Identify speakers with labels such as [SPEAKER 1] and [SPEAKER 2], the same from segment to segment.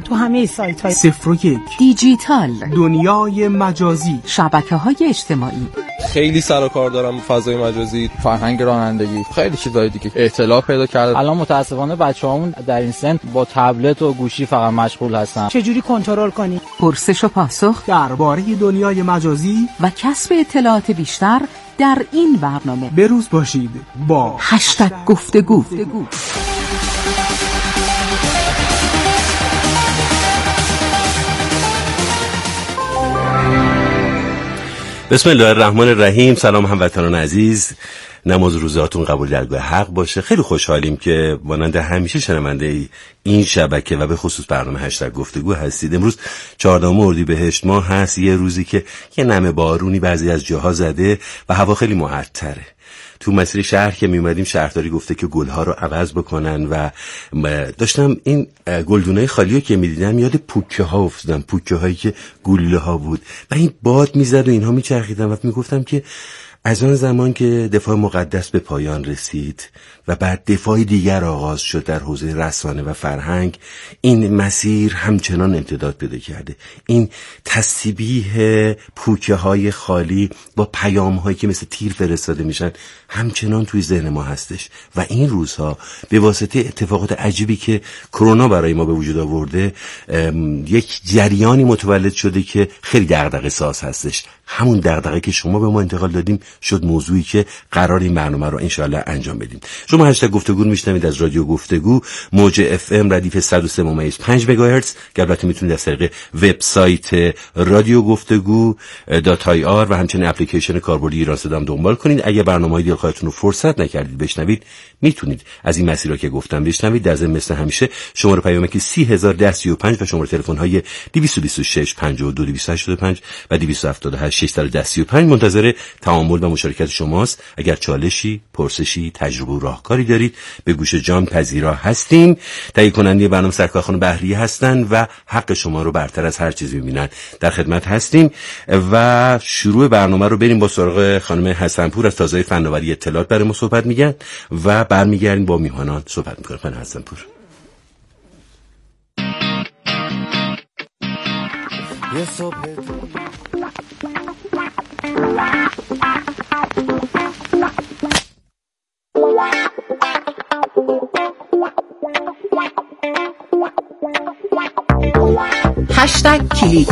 [SPEAKER 1] تو همه سایت‌های
[SPEAKER 2] 01
[SPEAKER 3] دیجیتال،
[SPEAKER 2] دنیای مجازی،
[SPEAKER 3] شبکه‌های اجتماعی.
[SPEAKER 4] خیلی سر و کار دارم فضای مجازی،
[SPEAKER 5] فرهنگ رانندگی، خیلی چیزای دیگه اطلاع پیدا کرده. الان متاسفانه بچه‌هامون در این سن با تبلت و گوشی فقط مشغول هستن.
[SPEAKER 1] چجوری کنترل کنی؟
[SPEAKER 3] پرسش و پاسخ
[SPEAKER 2] درباره دنیای مجازی
[SPEAKER 3] و کسب اطلاعات بیشتر در این برنامه.
[SPEAKER 2] بروز باشید با
[SPEAKER 3] #گفتگو.
[SPEAKER 6] بسم الله الرحمن الرحیم. سلام هموطنان عزیز، نماز روزاتون قبول درگاه حق باشه. خیلی خوشحالیم که مانند همیشه شنونده این شبکه و به خصوص برنامه #گفتگو هستید. امروز 14 اردیبهشت ماه هست، یه روزی که یه نمه بارونی بعضی از جاها زده و هوا خیلی معطره. تو مسیر شهر که می اومدیم شهرداری گفته که گلها رو عوض بکنن و داشتم این گلدونای خالی رو که می دیدم یاد پوکه ها افتادم، پوکه هایی که گله ها بود و این باد می زد و اینها می چرخیدم و می گفتم که از آن زمان که دفاع مقدس به پایان رسید و بعد دفاع دیگر آغاز شد در حوزه رسانه و فرهنگ، این مسیر همچنان امتداد پیدا کرده. این تسبیح پوکه های خالی با پیام هایی که مثل تیر فرستاده میشن همچنان توی ذهن ما هستش و این روزها به واسطه اتفاقات عجیبی که کرونا برای ما به وجود آورده یک جریانی متولد شده که خیلی دغدغه ساز هستش. همون دغدغه که شما به ما انتقال دادیم شد موضوعی که قرار این برنامه رو انشاءالله انجام بدیم. شما #گفتگو میشنوید از رادیو گفتگو، موج FM ردیف 103.5 مگاهرتز که البته میتونید از طریق وبسایت رادیو گفتگو .ir و همچنین اپلیکیشن کاربردی ایران صدا هم دنبال کنید. اگه برنامه‌های دلخواهتون رو فرصت نکردید بشنوید، میتونید از این مسیرها که گفتم بشنوید. در ضمن مثل همیشه شماره پیامکی 30135 و شماره تلفن‌های 226 52 285 و 278 635 منتظر تعامل و مشارکت شماست. اگر چالشی، پرسشی، تجربه و راهکاری دارید به گوش جان پذیرا هستیم. تهیه کننده برنامه سرکار خانم بهریه هستن و حق شما رو برتر از هر چیزی می‌بینن. در خدمت هستیم و شروع برنامه رو بریم با سراغ خانم حسنپور از تازه فناوری اطلاعات برای ما صحبت میگن و برمیگردیم با میهمانان صحبت می‌کنیم. خانم حسنپور. یه صبح
[SPEAKER 3] کلیک.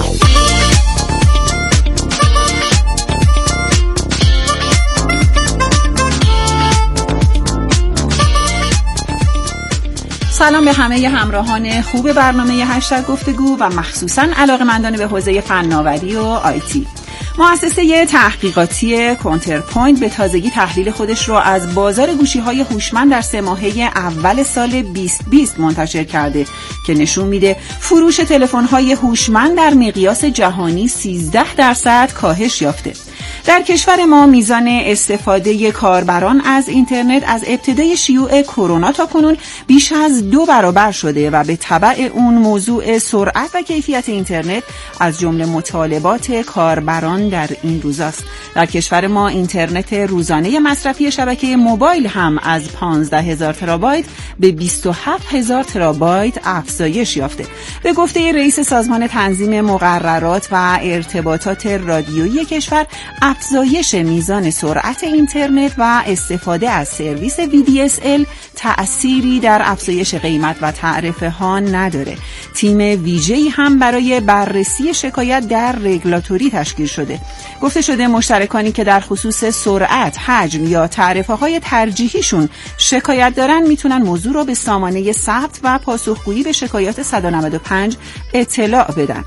[SPEAKER 3] سلام به همه همراهان خوب برنامه #گفتگو و مخصوصاً علاقه‌مندان به حوزه فناوری و آیتی. مؤسسه تحقیقاتی کانترپوینت به تازگی تحلیل خودش رو از بازار گوشی‌های هوشمند در 3 ماهه اول سال 2020 منتشر کرده که نشون میده فروش تلفن‌های هوشمند در مقیاس جهانی 13% کاهش یافته. در کشور ما میزان استفاده کاربران از اینترنت از ابتدای شیوع کرونا تا کنون بیش از 2 برابر شده و به تبع اون موضوع سرعت و کیفیت اینترنت از جمله مطالبات کاربران در این روزاست. در کشور ما اینترنت روزانه مصرفی شبکه موبایل هم از 15,000 ترابایت به 27,000 ترابایت افزایش یافته. به گفته رئیس سازمان تنظیم مقررات و ارتباطات رادیویی کشور، افزایش میزان سرعت اینترنت و استفاده از سرویس VDSL تأثیری در افزایش قیمت و تعرفه ها نداره. تیم ویژه‌ای هم برای بررسی شکایت در رگولاتوری تشکیل شده. گفته شده مشترکانی که در خصوص سرعت، حجم یا تعرفه های ترجیحیشون شکایت دارن میتونن موضوع رو به سامانه ثبت و پاسخگویی به شکایات 195 اطلاع بدن.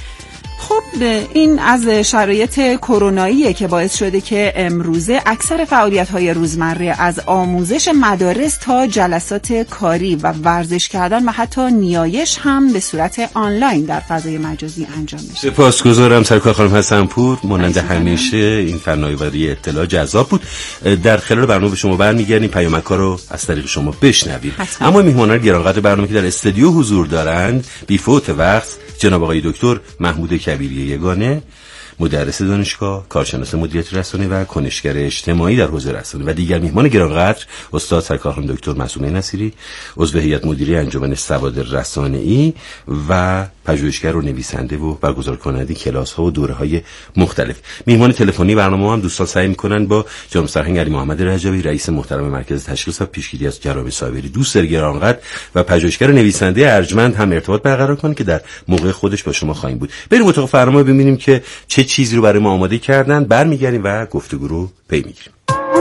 [SPEAKER 3] خب این از شرایط کروناییه که باعث شده که امروزه اکثر فعالیت‌های روزمره از آموزش مدارس تا جلسات کاری و ورزش کردن و حتی نیایش هم به صورت آنلاین در فضای مجازی انجام میشه.
[SPEAKER 6] سپاسگزارم سرکار خانم حسنپور. مانند همیشه این فناوری اطلاع جذاب بود. در خلال برنامه به شما برمیگردیم، پیامک‌ها رو از طریق شما بشنوید. اما میهمانان گرانقدر برنامه که در استودیو حضور دارند، بی فوت وقت جناب آقای دکتر محمود کبیری یگانه، مدرس دانشگاه، کارشناس مدیریت رسانه و کنشگر اجتماعی در حوزه رسانه و دیگر میهمان گرانقدر استاد سرکارخانم دکتر معصومه نصیری، عضو هیئت مدیره انجمن سواد رسانه‌ای و پژوهشگر و نویسنده و برگزار کننده کلاس‌ها و دوره‌های مختلف. میهمان تلفنی برنامه هم دوستان سعی می‌کنن با جناب سرهنگ علی محمد رجبی، رئیس محترم مرکز تشخیص و پیشگیری از جراحی صابری، دوست گرانقدر و پژوهشگر و نویسنده ارجمند هم ارتباط برقرار کنن که در موقع خودش با شما خواهیم بود. بریم اتاق فرمان ببینیم که چه چیزی رو برای ما آماده کردن، برمیگردیم و گفتگو رو پی میگیریم.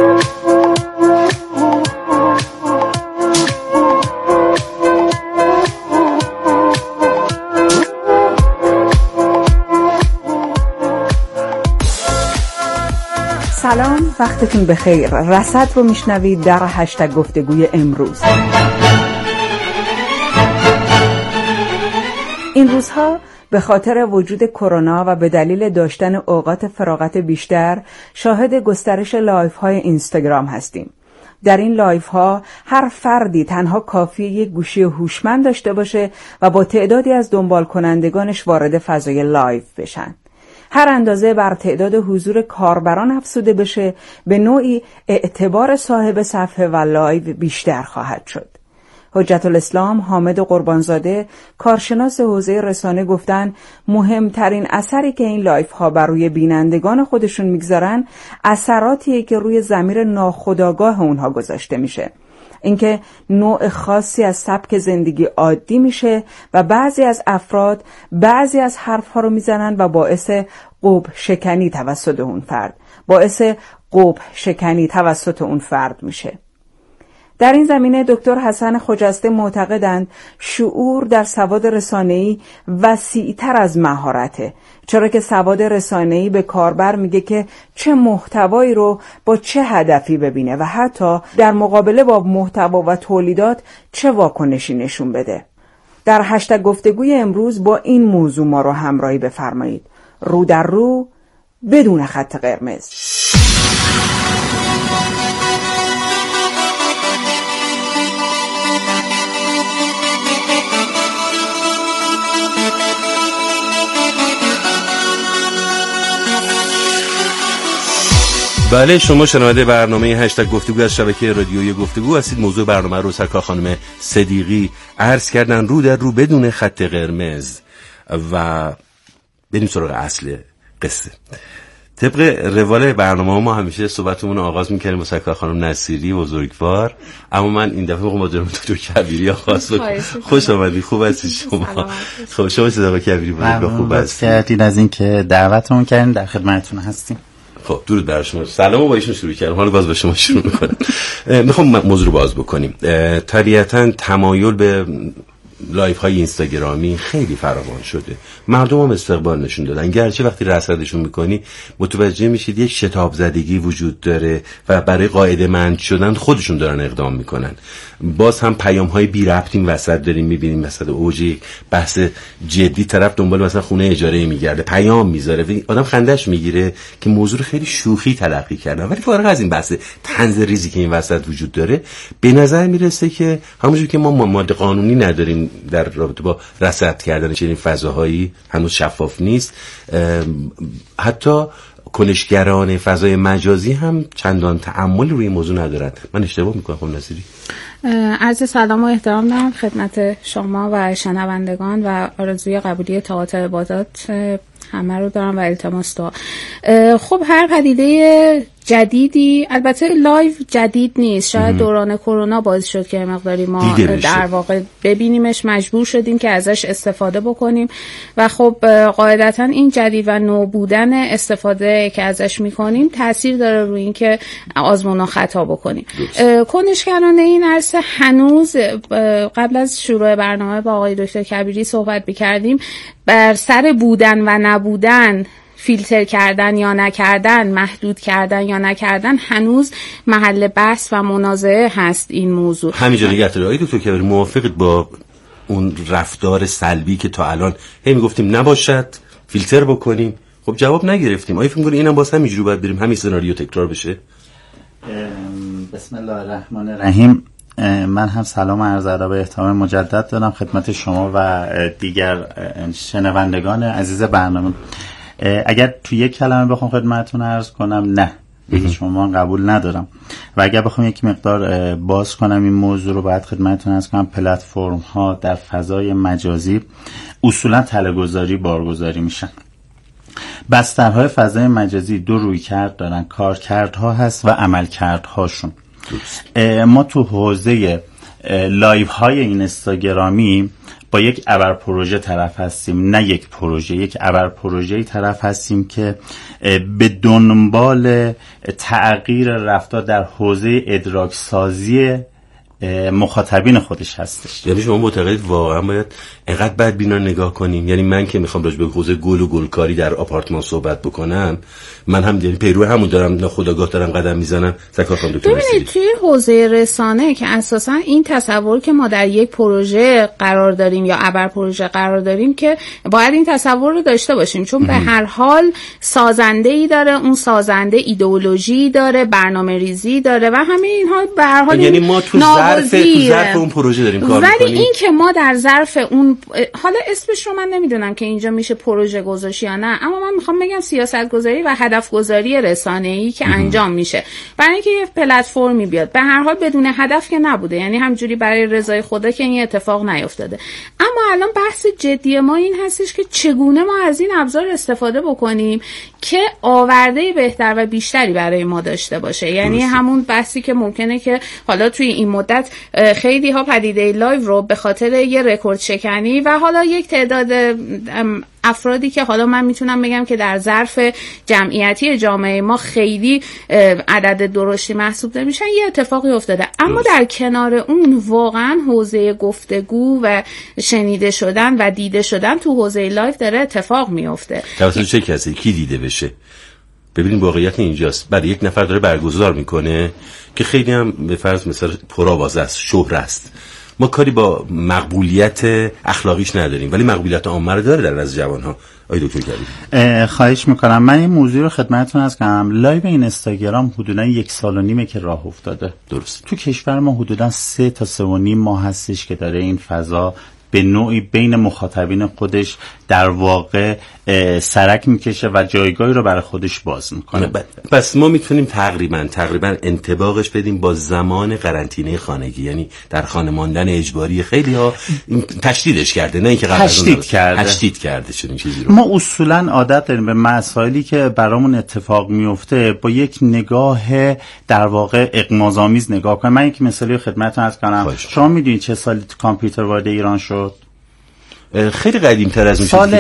[SPEAKER 3] سلام، وقتتون بخیر. رصد رو میشنوید در هشتگ گفتگوی امروز. این روزها به خاطر وجود کرونا و به دلیل داشتن اوقات فراغت بیشتر شاهد گسترش لایف های اینستاگرام هستیم. در این لایف ها هر فردی تنها کافیه یک گوشی هوشمند داشته باشه و با تعدادی از دنبال کنندگانش وارد فضای لایف بشن. هر اندازه بر تعداد حضور کاربران افزوده بشه، به نوعی اعتبار صاحب صفحه و لایو بیشتر خواهد شد. حجت الاسلام حامد قربانزاده، کارشناس حوزه رسانه، گفتن مهمترین اثری که این لایف ها بر روی بینندگان خودشون میگذارن اثراتیه که روی ضمیر ناخودآگاه اونها گذاشته میشه. اینکه نوع خاصی از سبک زندگی عادی میشه و بعضی از افراد بعضی از حرفها رو میزنن و باعث قبح شکنی توسط اون فرد میشه. در این زمینه دکتر حسن خجسته معتقدند شعور در سواد رسانه‌ای وسیع‌تر از مهارته، چرا که سواد رسانه‌ای به کاربر میگه که چه محتوایی رو با چه هدفی ببینه و حتی در مقابله با محتوا و تولیدات چه واکنشی نشون بده. در هشتگ گفتگوی امروز با این موضوع ما رو همراهی بفرمایید. رو در رو بدون خط قرمز.
[SPEAKER 6] بله، شما شنونده برنامه هشتگ گفتگو از شبکه رادیویی گفتگو هستید. موضوع برنامه رو سرکار خانم صدیقی عرض کردن، رو در رو بدون خط قرمز. و بریم سراغ اصل قصه. طبق روال برنامه ما همیشه صحبتمون رو آغاز می‌کنیم با سرکار خانم نصیری بزرگوار، اما من این دفعه با جناب دکتر کبیری آغاز بکنم. خوش آمدید. خوب هستید شما؟ خب شما چه آقای کبیری بزرگوار خوب هستید؟
[SPEAKER 7] از اینکه دعوتمون کردین، در خدمتتون هستیم.
[SPEAKER 6] خب درود بر شما. سلامو با ایشون شروع کردم، حالا باز با شما شروع می‌کنم. میخوام موضوع رو باز بکنیم. طبیعتاً تمایل به لایف های اینستاگرامی خیلی فراوان شده، مردم هم استقبال نشون دادن، گرچه وقتی رصدشون میکنی متوجه میشید یک شتاب زدگی وجود داره و برای قاعده مند شدن خودشون دارن اقدام میکنن. باز هم پیام های بی ربط این وسط داریم میبینیم، مثلا اوج بحث جدی، طرف دنبال مثلا خونه اجاره میگرده، پیام میذاره، آدم خندش میگیره که موضوع رو خیلی شوخی تلقی کردن. ولی فارغ از این بحث طنز ریزی که این وسط وجود داره، به نظر میرسه که همونجوری که ما ماده قانونی نداریم در رابطه با رصد کردن چنین فضاهایی، هنوز شفاف نیست، حتی کنشگران فضای مجازی هم چندان تأملی روی موضوع ندارن. من اشتباه میکنم خانم نصیری؟
[SPEAKER 8] عرض سلام و احترام دارم خدمت شما و شنوندگان و آرزوی قبولی طاعات عبادات همه رو دارم و التماس دعا. خب هر پدیده جدیدی، البته لایو جدید نیست، شاید دوران کرونا باعث شد که مقداری ما در واقع ببینیمش، مجبور شدیم که ازش استفاده بکنیم و خب قاعدتا این جدید و نو بودن استفاده که ازش میکنیم تاثیر داره روی این که آزمون و خطا بکنیم. کنشگران این عرصه هنوز قبل از شروع برنامه با آقای دکتر کبیری صحبت می‌کردیم، بر سر بودن و نبودن، فیلتر کردن یا نکردن، محدود کردن یا نکردن هنوز محل بحث و منازعه هست این موضوع.
[SPEAKER 6] همینجا نگه داره. آقای دکتر کبیری موافقید با اون رفتار سلبی که تا الان هی میگفتیم نباشد، فیلتر بکنیم، خب جواب نگرفتیم؟ آیا فکر می‌کنید اینم باز همینجوری باید بریم، همین سناریو تکرار بشه؟
[SPEAKER 7] بسم الله الرحمن الرحیم. من هم سلام و عرض ادب و احترام مجدد دارم خدمت شما و دیگر شنوندگان عزیز برنامه. اگر تو یک کلمه بخوام خدمتتون عرض کنم، نه هیچ عنوان قبول ندارم. و اگر بخوام یک مقدار باز کنم این موضوع رو، باید خدمتتون عرض کنم پلتفرم ها در فضای مجازی اصولا تله‌گذاری بارگذاری میشن. بسترهای فضای مجازی دو رویکرد دارن، کارکردها هست و عملکردهاشون. ما تو حوزه لایو های اینستاگرامی با یک ابر پروژه طرف هستیم، نه یک پروژه، یک ابر پروژه‌ای طرف هستیم که به دنبال تغییر رفتار در حوزه ادراک سازی مخاطبین خودش هستش.
[SPEAKER 6] یعنی شما معتقدید واقعا باید اینقدر بدبینا نگاه کنیم؟ یعنی من که میخوام راجع به حوزه گل و گلکاری در آپارتمان صحبت بکنم، من هم یعنی پیرو همون دارم، ناخودآگاه دارم قدم میزنم. زکات خانم دکتر
[SPEAKER 8] ببینید توی حوزه رسانه که اساسا این تصور که ما در یک پروژه قرار داریم یا ابر پروژه قرار داریم، که باید این تصور رو داشته باشیم، چون به هر حال سازنده‌ای داره، اون سازنده ایدئولوژی داره، برنامه‌ریزی داره و همه اینها به هر حال
[SPEAKER 6] یعنی ما تو ظرف اون پروژه داریم کار می‌کنیم.
[SPEAKER 8] ولی این که ما در ظرف اون، حالا اسمش رو من نمیدونم که اینجا میشه پروژه گذاشی یا نه، اما من میخوام بگم سیاست گذاری و هدف گذاری رسانه‌ای که انجام میشه برای اینکه یه پلتفرمی بیاد، به هر حال بدون هدف که نبوده، یعنی همجوری برای رضای خدا که این اتفاق نیفتاده. اما الان بحث جدی ما این هستش که چگونه ما از این ابزار استفاده بکنیم که آورده بهتر و بیشتری برای ما داشته باشه. یعنی همون بحثی که ممکنه که حالا توی این مدت خیلی ها پدیده لایو رو به خاطر یه رکورد شکنی و حالا یک تعداد افرادی که حالا من میتونم بگم که در ظرف جمعیتی جامعه ما خیلی عدد درشتی محسوب نمیشن، یه اتفاقی افتاده. اما در کنار اون واقعا حوزه گفتگو و شنیده شدن و دیده شدن تو حوزه لایو داره اتفاق میفته.
[SPEAKER 6] توسط چه کسی کی دیده بشه؟ ببینید واقعیت اینجاست، برای یک نفر داره برگزار میکنه که خیلی هم به فرض مثلا پرآوازه است، شهره است. ما کاری با مقبولیت اخلاقیش نداریم، ولی مقبولیت عامه رو داره در نزد جوان‌ها. آقای دکتر کریمی،
[SPEAKER 7] خواهش میکنم من این موضوع رو خدمتتون عرض کنم. لایو اینستاگرام حدوداً 1.5 سال که راه افتاده.
[SPEAKER 6] درست.
[SPEAKER 7] تو کشور ما حدوداً 3 تا 3.5 ماه هستش که داره این فضا به نوعی بین مخاطبین خودش در واقع سرک میکشه و جایگاهی رو برای خودش باز میکنه.
[SPEAKER 6] پس ما میتونیم تقریبا انطباقش بدیم با زمان قرنطینه خانگی، یعنی در خانه ماندن اجباری. خیلی ها تشدیدش کرده، نه اینکه تشدید کرده چنین چیزی رو.
[SPEAKER 7] ما اصولا عادت داریم به مسائلی که برامون اتفاق میفته با یک نگاه در واقع اغماض‌آمیز نگاه کنیم. من یک مثالی خدمتتون عرض کنم. شما میدونید چه سالی کامپیوتر وارد ایران شد؟
[SPEAKER 6] خیلی قدیم‌تر از اون
[SPEAKER 7] سال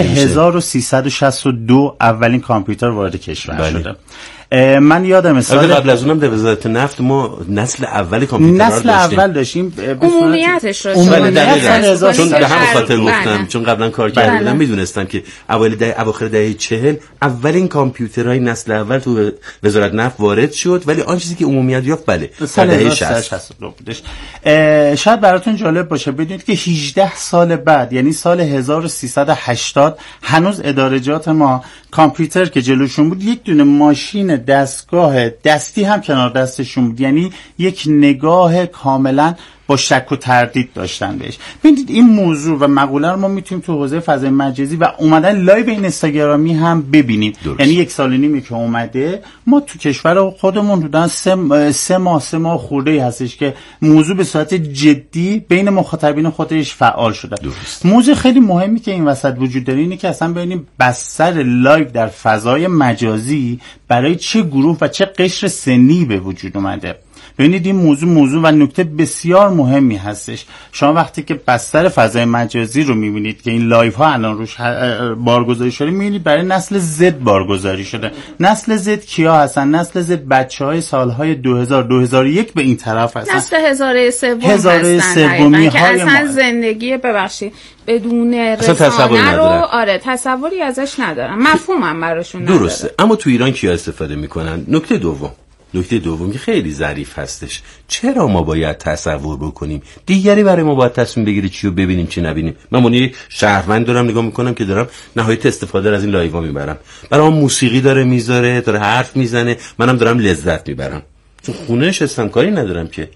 [SPEAKER 7] 1362 اولین کامپیوتر وارد کشور شده. من یادم
[SPEAKER 6] قبل از اونم در وزارت نفت ما نسل اول کامپیوتر
[SPEAKER 8] داشتیم. عمومیتش رو
[SPEAKER 6] چون به همون خاطر گفتم، چون قبلا کار کرده بودم میدونستم که اواخر دهه 40 اولین کامپیوترهای نسل اول تو وزارت نفت وارد شد، ولی آن چیزی که عمومیت یافت سال دهه 62 بودش. شاید براتون جالب باشه بدونید که 18 سال بعد، یعنی سال 1380، هنوز ادارجات ما کامپیوتر که جلوشون بود یک دونه ماشین دستگاه دستی هم کنار دستشون بود، یعنی یک نگاه کاملا با شک و تردید داشتن بهش. ببینید این موضوع و مقوله رو ما میتونیم تو حوزه فضای مجازی و اومدن لایو اینستاگرامی هم ببینیم. یعنی 1.5 سال که اومده، ما تو کشور خودمون حدوداً 3 ماه خورده هستش که موضوع به صورت جدی بین مخاطبین خودش فعال شده. موضوع خیلی مهمی که این وسط وجود داره اینه که اصلا ببینیم بستر لایو در فضای مجازی برای چه گروه و چه قشر سنی به وجود اومده. ببینید این موضوع و نکته بسیار مهمی هستش. شما وقتی که بستر فضای مجازی رو میبینید که این لایو ها الان روش بارگذاری شده، میبینید برای نسل زد بارگذاری شده. نسل زد کیا هستن؟ نسل زد بچهای سالهای 2000-2001 به این طرف هستن.
[SPEAKER 8] نسل هزاره سومی که اصلا زندگی بدون رسانه رو تصوری ازش ندارم، مفهومم براشون نداره.
[SPEAKER 6] درسته. اما تو ایران کیا استفاده میکنن؟ نکته دوم که خیلی ظریف هستش، چرا ما باید تصور بکنیم دیگری برای ما باید تصمیم بگیره چی رو ببینیم چی نبینیم؟ من مونی شهروند دارم نگاه میکنم که دارم نهایت استفاده از این لایوها میبرم، برام موسیقی داره میذاره، داره حرف میزنه، منم دارم لذت میبرم، چون خونه نشستم کاری ندارم که.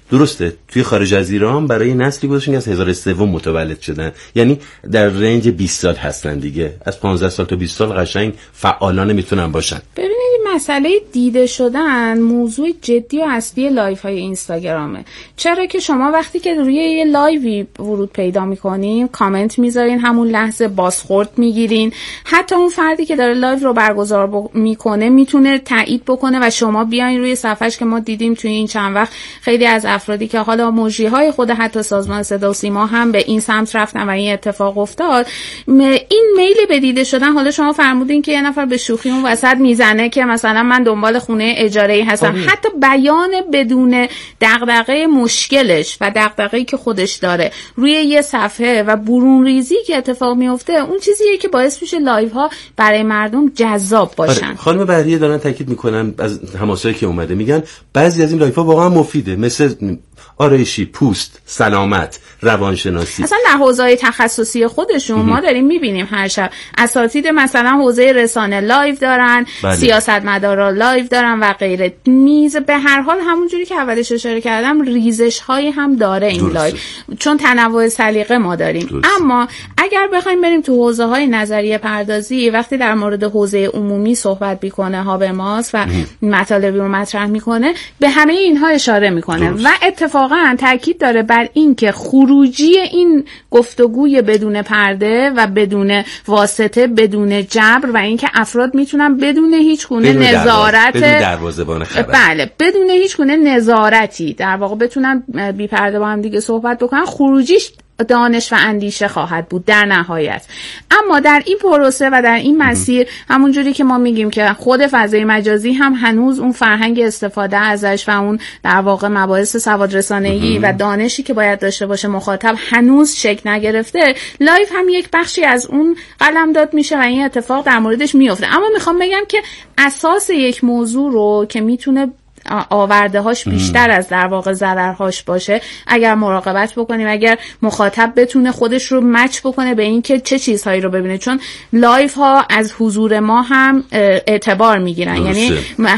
[SPEAKER 6] درسته توی خارج از ایران برای نسلی گذاشتن که از 1003 متولد شدن، یعنی در رنج 20 سال هستن دیگه، از 15 سال تا 20 سال قشنگ فعالانه میتونن باشن.
[SPEAKER 8] ببینید مسئله دیده شدن موضوع جدی و اصلی لایف های اینستاگرامه. چرا که شما وقتی که روی یه لایوی ورود پیدا میکنین کامنت میذارین، همون لحظه بازخورد میگیرین، حتی اون فردی که داره لایو رو برگزار میکنه میتونه تایید بکنه و شما بیاین روی صفحش که ما دیدیم توی این چند وقت خیلی از افرادی که حالا مجری های خود حتی سازمان صدا و سیما هم به این سمت رفتن و این اتفاق افتاد. این میل به دیده شدن، حالا شما فرمودین که یه نفر به شوخی اون وسط میزنه که مثلا من دنبال خونه اجاره‌ای هستم، حتی بیان بدون دغدغه مشکلش و دغدغه‌ای که خودش داره روی یه صفحه و برون ریزی که اتفاق میفته، اون چیزیه که باعث میشه لایو ها برای مردم جذاب باشن.
[SPEAKER 6] خانم بهریه دارن تاکید میکنن از حماسایی که اومده، میگن بعضی از این لایو ها واقعا مفیده، مثل آرایشی، پوست، سلامت، روانشناسی.
[SPEAKER 8] اصلا در حوزه‌های تخصصی خودشون ما داریم میبینیم هر شب اساتید مثلا حوزه رسانه لایو دارن، سیاستمدارا لایو دارن و غیره. به هر حال همونجوری که اولش اشاره کردم ریزش‌هایی هم داره این لایو، چون تنوع سلیقه ما داریم. اما اگر بخوایم بریم تو حوزه‌های نظریه پردازی، وقتی در مورد حوزه عمومی صحبت میکنه هابرماس و مطالبی رو مطرح میکنه، به همه اینها اشاره میکنه و اتفاقا تاکید داره بر این که خروجی این گفتگوی بدون پرده و بدون واسطه، بدون جبر و اینکه افراد میتونن بدون هیچ گونه نظارت،
[SPEAKER 6] بدون دروازه‌بان خبر،
[SPEAKER 8] بله بدون هیچ گونه نظارتی در واقع بتونن بی پرده با هم دیگه صحبت بکنن، خروجیش دانش و اندیشه خواهد بود در نهایت. اما در این پروسه و در این مسیر همونجوری که ما میگیم که خود فضای مجازی هم هنوز اون فرهنگ استفاده ازش و اون در واقع مباحث سواد رسانه‌ای و دانشی که باید داشته باشه مخاطب هنوز شکل نگرفته، لایو هم یک بخشی از اون قلمداد میشه و این اتفاق در موردش میفته. اما میخوام بگم که اساس یک موضوع رو که میتونه آورده‌هاش بیشتر از در واقع ضررهاش باشه، اگر مراقبت بکنیم، اگر مخاطب بتونه خودش رو مچ بکنه به این که چه چیزهایی رو ببینه، چون لایف ها از حضور ما هم اعتبار میگیرن، یعنی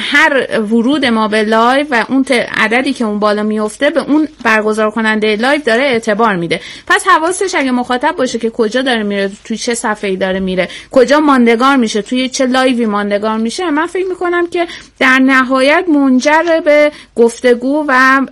[SPEAKER 8] هر ورود ما به لایو و اون عددی که اون بالا میفته به اون برگزار کننده لایو داره اعتبار میده. پس حواسش اگه مخاطب باشه که کجا داره میره، توی چه صفحه‌ای داره میره، کجا ماندگار میشه، توی چه لایوی ماندگار میشه، من فکر میکنم که در نهایت منجر به گفتگو و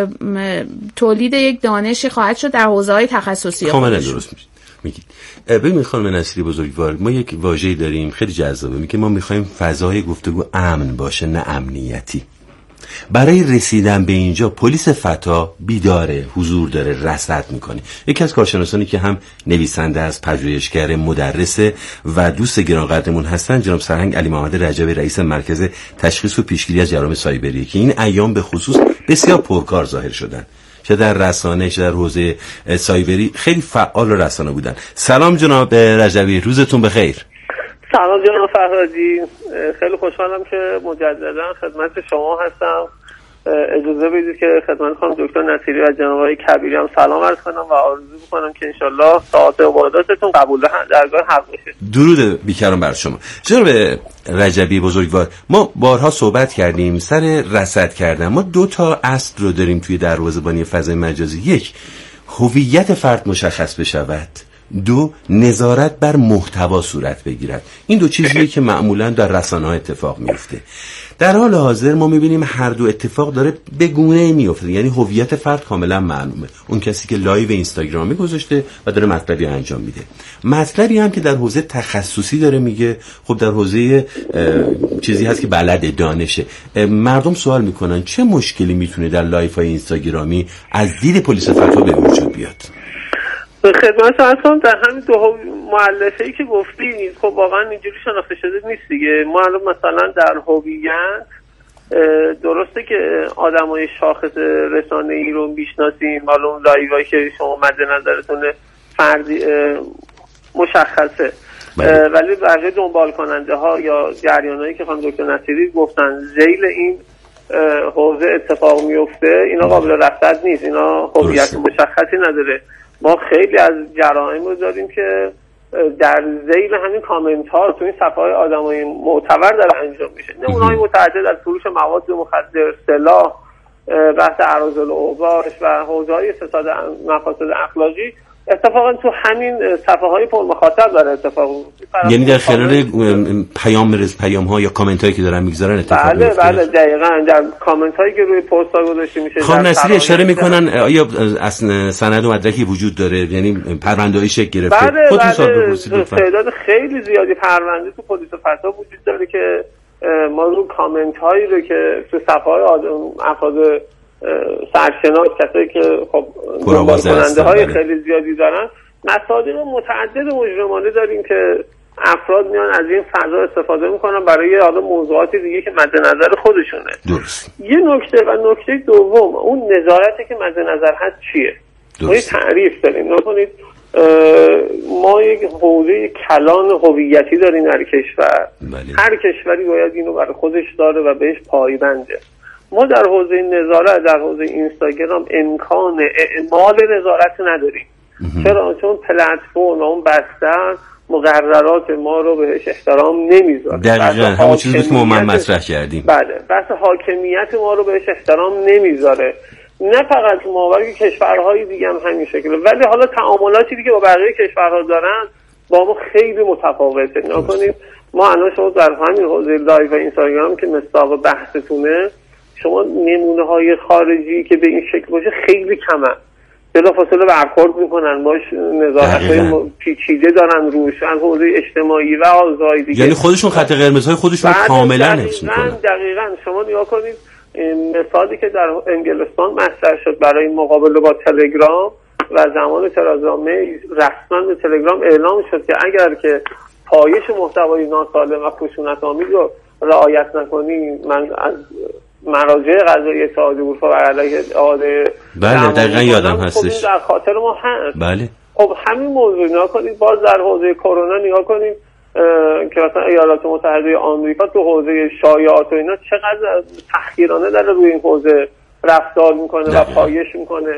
[SPEAKER 8] تولید یک دانشی خواهد شد در حوزه‌های تخصصی
[SPEAKER 6] کاملا درست میگید. ببین خانم نصیری بزرگوار، ما یک واژه‌ای داریم خیلی جذابه، میگه ما می‌خوایم فضای گفتگو امن باشه نه امنیتی. برای رسیدن به اینجا پلیس فتا بیداره، حضور داره، رصد میکنه. یکی از کارشناسانی که هم نویسنده است، پژوهشگر، مدرسه و دوست گرانقدرمون هستن، جناب سرهنگ علی محمد رجبی، رئیس مرکز تشخیص و پیشگیری از جرایم سایبری، که این ایام به خصوص بسیار پرکار ظاهر شدن، چه در رسانه چه در حوزه سایبری خیلی فعال و رسانه بودن. سلام جناب رجبی، روزتون بخیر.
[SPEAKER 9] سلام جناب فرهادی، خیلی خوشحالم که مجددا خدمت شما هستم. اجازه بدید که خدمت خانم دکتر نصیری و جناب آقای کبیری هم سلام عرض کنم و آرزو می‌کنم که انشالله ساعات عباداتتون قبول درگاه حق بشه.
[SPEAKER 6] درود بیکران بر شما. جناب رجبی بزرگوار، ما بارها صحبت کردیم سر رصد کردن. ما 2 تا اصل رو داریم توی دروازه‌بانی فضای مجازی: 1 هویت فرد مشخص بشود، 2 نظارت بر محتوا صورت بگیرد. این 2 چیزیه که معمولا در رسانه‌ها اتفاق میفته. در حال حاضر ما میبینیم هر 2 اتفاق داره به گونه‌ای میفته، یعنی هویت فرد کاملا معلومه، اون کسی که لایو اینستاگرامی گذاشته و داره مطلبی انجام میده. مطلبی هم که در حوزه تخصصی داره میگه، خب در حوزه چیزی هست که بلد، دانشه. مردم سوال میکنن چه مشکلی میتونه در لایوهای اینستاگرامی از دید پلیس فتا به وجود بیاد؟
[SPEAKER 9] خدمت هستم در همین 2 مؤلفه‌ای که گفتید، خب واقعا اینجوری شناخته شده نیست دیگه. ما الان مثلا در هویت درسته که آدمای شاخص رسانه‌ای رو میشناسیم، معلوم لایوایی که شما مد نظرتونه فردی مشخصه، ولی بقیه دنبال کننده ها یا جریانایی که خانم دکتر نصیری گفتن ذیل این حوزه اتفاق میفته، اینا قابل رصد نیست، اینا هویت مشخصی نداره. ما خیلی از جرائم رو داریم که در ذیل همین کامنت ها تو این صفحه های آدمای معتبر داره انجام میشه. نمونه‌های متعدد از فروش مواد مخدر، سلاح، بحث اراذل اوباش و حوزه‌های فساد مفاسد اخلاقی اتفاقا تو همین صفحه‌های پر مخاطب داره اتفاق میفته.
[SPEAKER 6] یعنی در خلال پیام ها یا کامنت هایی که دارن میگذارن اتفاق میفته.
[SPEAKER 9] بله دقیقاً در کامنت هایی که روی پست ها گذاشته میشه.
[SPEAKER 6] خانم نصیری اشاره میکنن آیا سند و مدرکی وجود داره، یعنی پرونده‌ای شکل گرفته؟
[SPEAKER 9] بله تعداد خیلی زیادی پرونده تو پلیس و فساد وجود داره که ما رو کامنت هایی رو که تو صفحه های افراد سرشناس، کسایی که خب دنبال کننده های خیلی زیادی دارن، مصادیق متعدد مجرمانه داریم که افراد میان از این فضا استفاده میکنن برای حالا موضوعات دیگه که مد نظر خودشونه.
[SPEAKER 6] درست.
[SPEAKER 9] یه نکته دوم، اون نظارتی که مد نظر هست چیه؟ ما یه تعریف داریم. نکنید ما یک حوزه کلان هویتی داریم در کشور. هر کشوری باید اینو برای خودش داره و بهش پایبنده. ما در حوزه نظارت، در حوزه اینستاگرام امکان اعمال نظارت نداریم. چرا؟ چون پلتفرم اون بستر مقررات ما رو بهش احترام نمیذاره.
[SPEAKER 6] دقیقاً همون چیزی که ما مطرح کردیم.
[SPEAKER 9] بله، بحث حاکمیت ما رو بهش احترام نمیذاره. نه فقط ما، بلکه کشورهای دیگه هم همین شکله. ولی حالا تعاملاتی دیگه با بقیه کشورها دارن با ما خیلی متفاوته. نکنیم ما الان شما در همین حوزه لایو و اینستاگرام که مصداق بحثتونه، شما نمونه های خارجی که به این شکل باشه خیلی کمه. بلافاصله برخورد میکنن باش، نظارت‌های پیچیده دارن روش، از حوزه اجتماعی و حوزه‌های دیگه.
[SPEAKER 6] یعنی خودشون خط قرمزهای خودشون کاملا حفظ میکنن.
[SPEAKER 9] دقیقاً شما نگاه کنید مثالی که در انگلستان مطرح شد برای مقابله با تلگرام و زمان ترازا می رسما به تلگرام اعلام شد که اگر که پایش محتوای ناسالم و خشونت‌آمیز رو رعایت نکنی، من از مراجع قضایی اتحادیه اروپا و علیه اعاده
[SPEAKER 6] بله دقیقاً یادم هستش.
[SPEAKER 9] در خاطر ما هست.
[SPEAKER 6] بله.
[SPEAKER 9] خب همین موضوع نگاه کنید، باز در حوزه کرونا نگاه کنید که مثلا ایالات متحده آمریکا تو حوزه شایعات و اینا چقدر تحقیرانه داره روی این حوزه رفتار میکنه و پایش میکنه.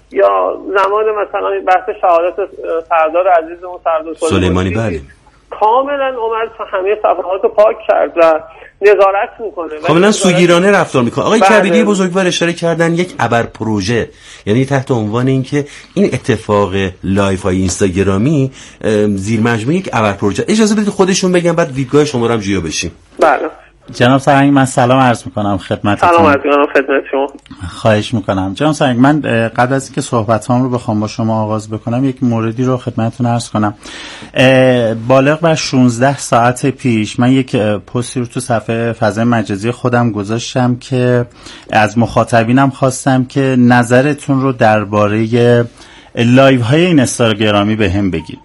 [SPEAKER 9] یا زمان مثلا بحث شهادت سردار عزیزمون سردار
[SPEAKER 6] سلیمانی بله
[SPEAKER 9] کاملا اومد همه صفحات رو پاک کرد و نظارت میکنه،
[SPEAKER 6] کاملا سوگیرانه رفتار میکنه. آقای کبیری بزرگوار اشاره کردن یک ابر پروژه، یعنی تحت عنوان اینکه این اتفاق لایف های اینستاگرامی زیر مجموعه یک ابر پروژه. اجازه بدید خودشون بگم بعد دیدگاه شما رو هم جویا بشیم.
[SPEAKER 9] بله
[SPEAKER 7] جناب سرهنگ، من سلام عرض میکنم خدمتتون.
[SPEAKER 9] سلام عرض میکنم خدمت شما.
[SPEAKER 7] خواهش میکنم. جناب سرهنگ، من قبل از اینکه صحبتام رو بخوام با شما آغاز بکنم یک موردی رو خدمتتون عرض کنم. بالغ بر 16 ساعت پیش من یک پستی رو تو صفحه فضای مجازی خودم گذاشتم که از مخاطبینم خواستم که نظرتون رو درباره لایو های اینستاگرامی بهم بگید.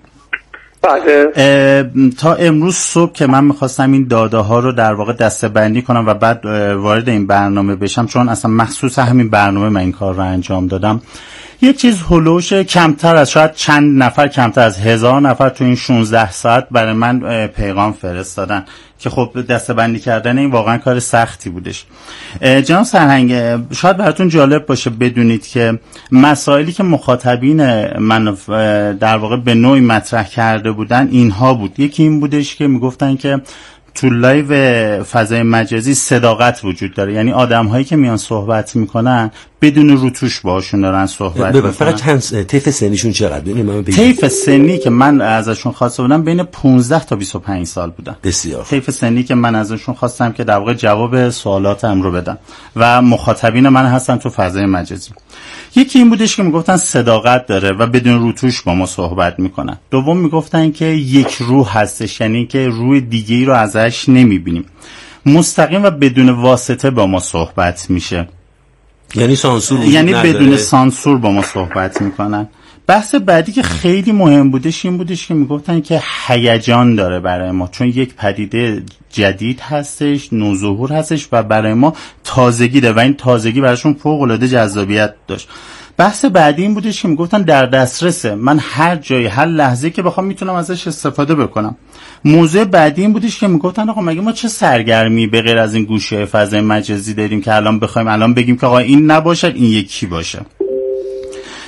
[SPEAKER 7] تا امروز صبح که من میخواستم این داده ها رو در واقع دسته بندی کنم و بعد وارد این برنامه بشم، چون اصلا مخصوص همین برنامه من این کار رو انجام دادم، یک چیز هلوش کمتر از شاید چند نفر، کمتر از 1000 نفر تو این 16 ساعت برای من پیغام فرستادن که خب دسته بندی کردن این واقعا کار سختی بودش. جناب سرهنگ، شاید براتون جالب باشه بدونید که مسائلی که مخاطبین من در واقع به نوعی مطرح کرده بودن اینها بود. یکی این بودش که میگفتن که تو لایو فضای مجازی صداقت وجود داره، یعنی آدم هایی که میان صحبت میکنن بدون روتوش باشون دارن صحبت میکنن.
[SPEAKER 6] فقط طیف سنیشون چقدر؟
[SPEAKER 7] طیف سنی که من ازشون خواسته بودم بین 15 تا 25 سال بودن.
[SPEAKER 6] بسیار.
[SPEAKER 7] طیف سنی که من ازشون خواستم که در واقع جواب سوالاتم رو بدن و مخاطبین من هستن تو فضای مجازی. یکی این بودش که میگفتن صداقت داره و بدون روتوش با ما صحبت میکنن. دوم میگفتن که یک روح هستش، یعنی که روح دیگه‌ای رو ازش نمیبینیم، مستقیم و بدون واسطه با ما صحبت میشه،
[SPEAKER 6] یعنی سانسور،
[SPEAKER 7] یعنی بدون سانسور با ما صحبت میکنن. بحث بعدی که خیلی مهم بودش این بودش که میگفتن که هیجان داره برای ما، چون یک پدیده جدید هستش، نوظهور هستش و برای ما تازگی داره و این تازگی براشون فوق العاده جذابیت داشت. بحث بعدی این بودش که میگفتن در دسترسه، من هر جایی هر لحظه که بخوام میتونم ازش استفاده بکنم. موضوع بعدی این بودش که میگفتن آقا مگه ما چه سرگرمی به غیر از این گوشه فضای مجازی داریم که الان بخوایم الان بگیم که آقا این نباشه این یکی باشه.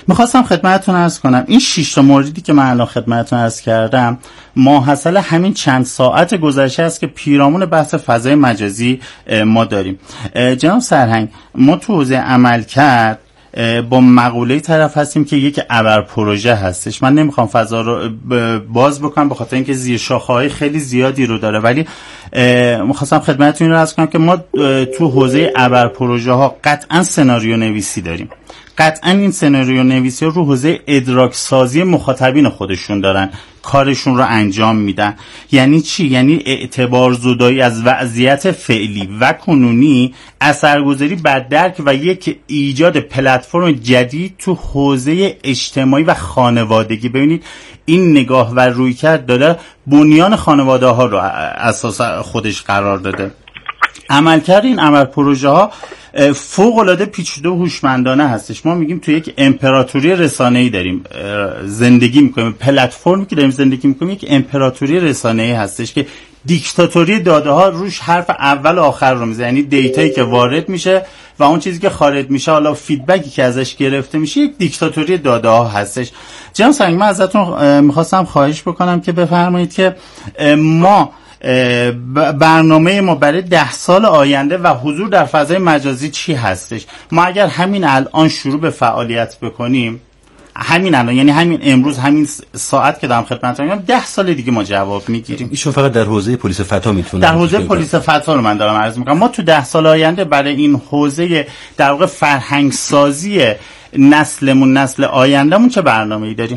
[SPEAKER 7] میخواستم خدمتتون عرض کنم این 6 تا موردی که من الان خدمتتون عرض کردم ماحصل همین چند ساعت گذشته است که پیرامون بحث فضای مجازی ما داریم. جناب سرهنگ، ما تو حوزه عملکرد با مقوله طرف هستیم که یک ابر پروژه هستش. من نمیخوام فضا رو باز بکنم به خاطر اینکه زیر شاخه‌های خیلی زیادی رو داره، ولی میخواستم خدمتتون رو عرض کنم که ما تو حوزه ابر پروژه ها قطعا سناریو نویسی داریم. قطعا این سناریو نویسی رو حوزه ادراک سازی مخاطبین خودشون دارن، کارشون رو انجام میدن. یعنی چی؟ یعنی اعتبار زدایی از وضعیت فعلی و کنونی، اثرگذاری بر درک و یک ایجاد پلتفرم جدید تو حوزه اجتماعی و خانوادگی. ببینید این نگاه و رویکرد داره بنیان خانواده ها رو اساس خودش قرار داده. عملکرد این عمل پروژه ها فوق العاده پیچیده و هوشمندانه هستش. ما میگیم تو یک امپراتوری رسانه‌ای داریم زندگی میکنیم، پلتفرمی که داریم زندگی میکنیم یک امپراتوری رسانه‌ای هستش که دیکتاتوری داده ها روش حرف اول و آخر رو میزنه. یعنی دیتایی که وارد میشه و اون چیزی که خارج میشه، حالا فیدبکی که ازش گرفته میشه، یک دیکتاتوری داده ها هستش. جناب سنگ، من ازتون میخواستم خواهش بکنم که بفرمایید که ما برنامه ما برای 10 سال آینده و حضور در فضای مجازی چی هستش. ما اگر همین الان شروع به فعالیت بکنیم، همین الان، یعنی همین امروز، همین ساعت که دارم خدمتتون میگم، 10 سال دیگه ما جواب میگیریم.
[SPEAKER 6] ایشون فقط در حوزه پلیس فتا میتونه،
[SPEAKER 7] در حوزه پلیس فتا رو من دارم عرض میکنم. ما تو 10 سال آینده برای این حوزه در واقع فرهنگ سازی نسلمون، نسل آیندهمون چه برنامه‌ای داریم؟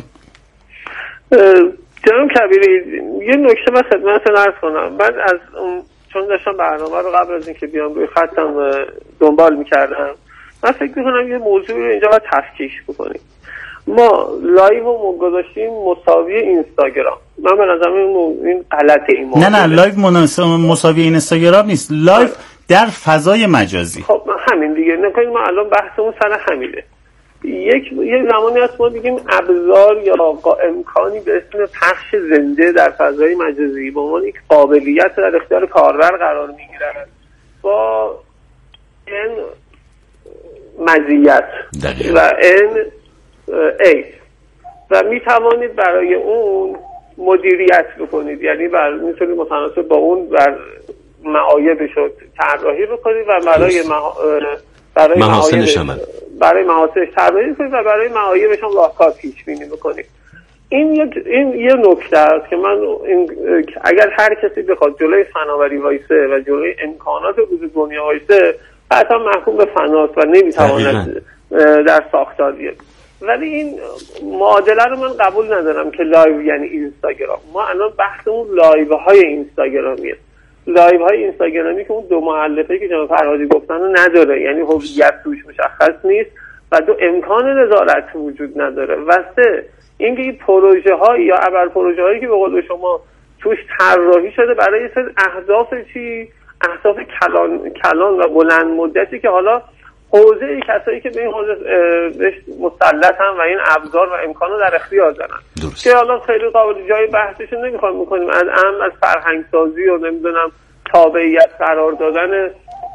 [SPEAKER 9] جناب کبیری، یه نکته من خدمتتون عرض کنم. من از چون داشتم برنامه رو قبل از اینکه بیام روی خطم دنبال میکردم، من فکر میکنم یه موضوع رو اینجا باید تفکیک بکنیم. ما لایو رو گذاشتیم مساوی اینستاگرام. من به نظرم این غلطه. این موضوع
[SPEAKER 7] نه لایو مساوی اینستاگرام نیست، لایو در فضای مجازی.
[SPEAKER 9] خب همین دیگه، نکنید ما الان بحثمون سر همینه. یک زمانی هست ما دیگیم ابزار یا امکانی به اسم پخش زنده در فضای مجازی به عنوان یک قابلیت در اختیار کاربر قرار میگیرن با این مزیت و این عیب و میتوانید برای اون مدیریت بکنید. یعنی میتونید متناسب با اون بر معایبش رو طراحی بکنید و برای
[SPEAKER 6] محاسنش عمل،
[SPEAKER 9] برای محاسنش طراحی کنید و برای معایبش هم راهکار پیش بینی بکنید. این یه نکته است که من اگر هر کسی بخواد جلوی فناوری وایسه و جلوی امکانات روز دنیا وایسه، قطعا محکوم به فناست و نمیتواند در ساختار بیاد. ولی این معادله رو من قبول ندارم که لایو یعنی اینستاگرام. ما الان بحثمون لایو های اینستاگرامیه. لایو های اینستاگرامی که اون دو مؤلفه‌ای که جناب فرهادی گفتن رو نداره، یعنی هویت توش مشخص نیست و دو امکان نظارت وجود نداره. و سه اینکه این پروژه های یا ابر پروژه هایی که به قول شما توش طراحی شده برای یه سری اهداف اهداف کلان و بلند مدتی که حالا حوزه کسایی که به این حوزه مسلطن و این ابزار و امکان رو در اختیار دارن که حالا خیلی قابل جای بحثشون نمیخوام میکنیم، از فرهنگ سازی و نمیدونم تابعیت قرار دادن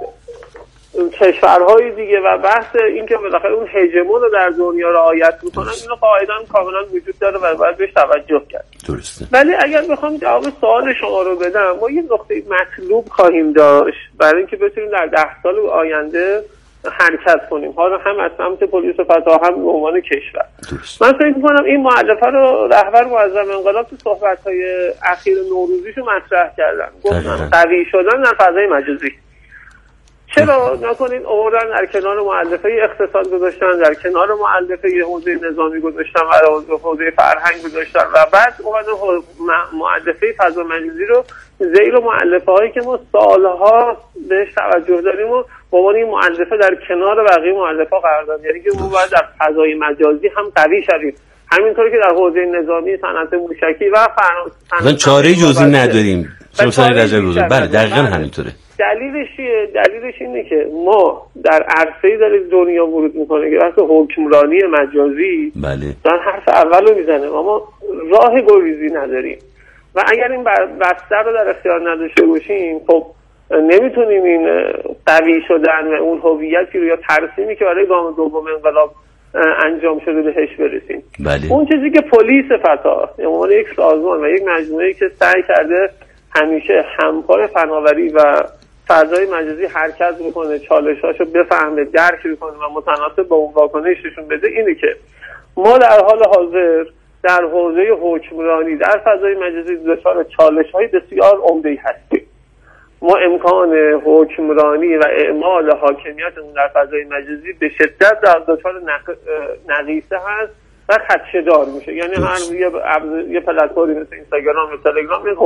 [SPEAKER 9] کشورهای دیگه و بحث این که بالاخره اون هژمون رو در دنیا رعایت میکنن، اینو قاعدتا کاملا وجود داره و باید بهش توجه کرد.
[SPEAKER 6] درسته.
[SPEAKER 9] ولی اگر بخوام جواب سوال شما رو بدم، ما یه نقطه مطلوب خواهیم داشت برای اینکه بتونیم در 10 سال آینده حرکت کنیم، حالا هم از سمت پلیس فتا هم به عنوان کشور. من فکر می‌کنم این مؤلفه رو رهبر معظم انقلاب تو صحبت‌های اخیر نوروزیشو مطرح کردن، گفتن قوی شدن در فضای مجازی. چرا نکنین آوردن در کنار مؤلفه اقتصاد گذاشتن، در کنار مؤلفه حوزه نظامی گذاشتن و حوزه فرهنگ گذاشتن و بعد اومدن مؤلفه فضا مجازی رو زیر مؤلفه هایی که ما سالها بهش توجه داریم و با عنوان این مؤلفه در کنار بقیه مؤلفه قرار داد. یعنی که ما باید در فضای مجازی هم قوی شویم، همینطوری که در حوزه نظامی، صنعت موشکی و
[SPEAKER 6] مثلا چاره جزئی نداریم. بله دقیقاً همینطوره.
[SPEAKER 9] دلیلش چیه؟ دلیلش اینه که ما در عرصه‌ای داره دنیا ورود میکنه که واسه حکمرانی مجازی
[SPEAKER 6] بله
[SPEAKER 9] دارن حرف اولو میزنه، اما راه گریزی نداریم و اگر این بستر رو در اختیار نداشته باشیم، خب نمیتونیم این قوی شدن و اون هویتی رو یا ترسیمی که برای گام دوم انقلاب انجام شده بهش برسیم.
[SPEAKER 6] بله.
[SPEAKER 9] اون چیزی که پلیس فتا به عنوان یک سازمان و یک مجموعه‌ای که سعی کرده همیشه همکار فناوری و فضای مجازی حرکت بکنه، چالشاشو بفهمه، درک بکنه و متناسب با اون واکنششون بده، اینه که ما در حال حاضر در حوزه حکمرانی در فضای مجازی دچار چالش‌های بسیار عمده‌ای هستیم. ما امکان حکمرانی و اعمال حاکمیتمون در فضای مجازی به شدت در دچار نقیصه هست و خدشه‌دار میشه. یعنی هر یه پلتفرمی مثل اینستاگرام و تلگرام